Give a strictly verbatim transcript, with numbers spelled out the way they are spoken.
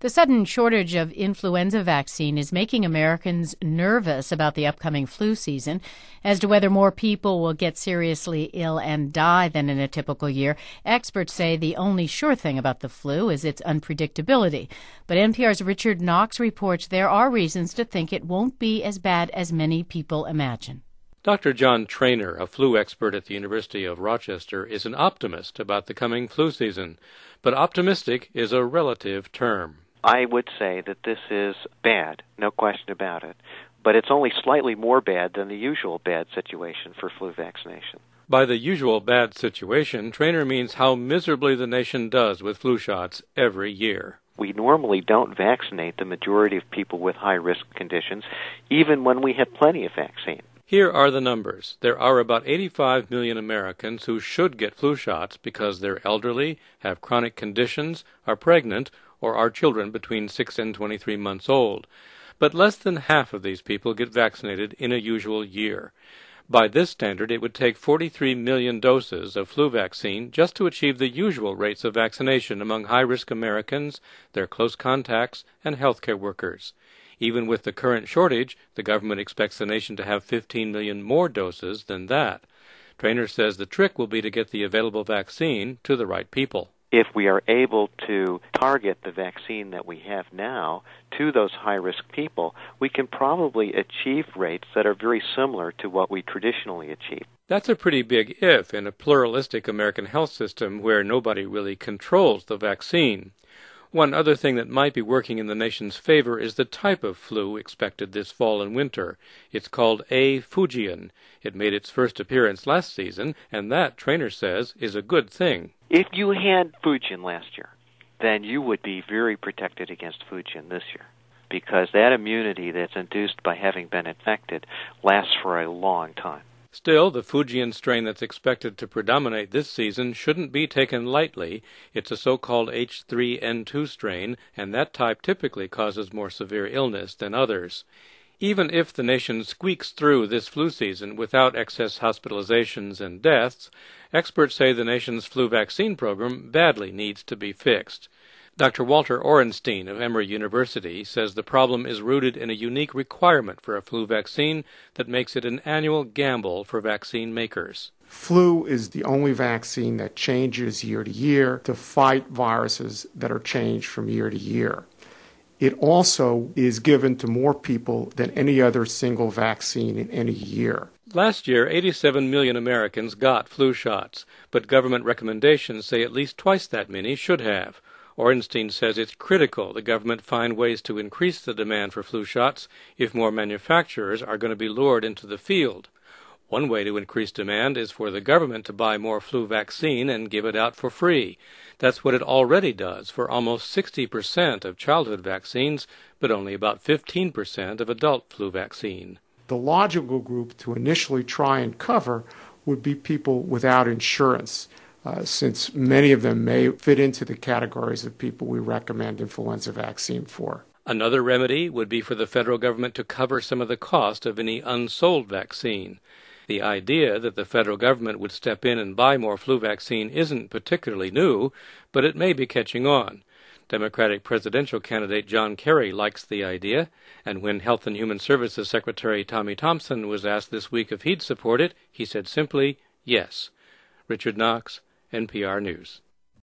The sudden shortage of influenza vaccine is making Americans nervous about the upcoming flu season. As to whether more people will get seriously ill and die than in a typical year, experts say the only sure thing about the flu is its unpredictability. But N P R's Richard Knox reports there are reasons to think it won't be as bad as many people imagine. Doctor John Trainer, a flu expert at the University of Rochester, is an optimist about the coming flu season. But optimistic is a relative term. I would say that this is bad, no question about it. But it's only slightly more bad than the usual bad situation for flu vaccination. By the usual bad situation, Trainer means how miserably the nation does with flu shots every year. We normally don't vaccinate the majority of people with high-risk conditions, even when we have plenty of vaccine. Here are the numbers. There are about eighty-five million Americans who should get flu shots because they're elderly, have chronic conditions, are pregnant, or are children between six and twenty-three months old. But less than half of these people get vaccinated in a usual year. By this standard, it would take forty-three million doses of flu vaccine just to achieve the usual rates of vaccination among high-risk Americans, their close contacts, and healthcare workers. Even with the current shortage, the government expects the nation to have fifteen million more doses than that. Trainer says the trick will be to get the available vaccine to the right people. If we are able to target the vaccine that we have now to those high-risk people, we can probably achieve rates that are very similar to what we traditionally achieve. That's a pretty big if in a pluralistic American health system where nobody really controls the vaccine. One other thing that might be working in the nation's favor is the type of flu expected this fall and winter. It's called A. Fujian. It made its first appearance last season, and that, Trainer says, is a good thing. If you had Fujian last year, then you would be very protected against Fujian this year, because that immunity that's induced by having been infected lasts for a long time. Still, the Fujian strain that's expected to predominate this season shouldn't be taken lightly. It's a so-called H three N two strain, and that type typically causes more severe illness than others. Even if the nation squeaks through this flu season without excess hospitalizations and deaths, experts say the nation's flu vaccine program badly needs to be fixed. Doctor Walter Orenstein of Emory University says the problem is rooted in a unique requirement for a flu vaccine that makes it an annual gamble for vaccine makers. Flu is the only vaccine that changes year to year to fight viruses that are changed from year to year. It also is given to more people than any other single vaccine in any year. Last year, eighty-seven million Americans got flu shots, but government recommendations say at least twice that many should have. Orenstein says it's critical the government find ways to increase the demand for flu shots if more manufacturers are going to be lured into the field. One way to increase demand is for the government to buy more flu vaccine and give it out for free. That's what it already does for almost sixty percent of childhood vaccines, but only about fifteen percent of adult flu vaccine. The logical group to initially try and cover would be people without insurance, Uh, since many of them may fit into the categories of people we recommend influenza vaccine for. Another remedy would be for the federal government to cover some of the cost of any unsold vaccine. The idea that the federal government would step in and buy more flu vaccine isn't particularly new, but it may be catching on. Democratic presidential candidate John Kerry likes the idea, and when Health and Human Services Secretary Tommy Thompson was asked this week if he'd support it, he said simply, yes. Richard Knox, N P R News.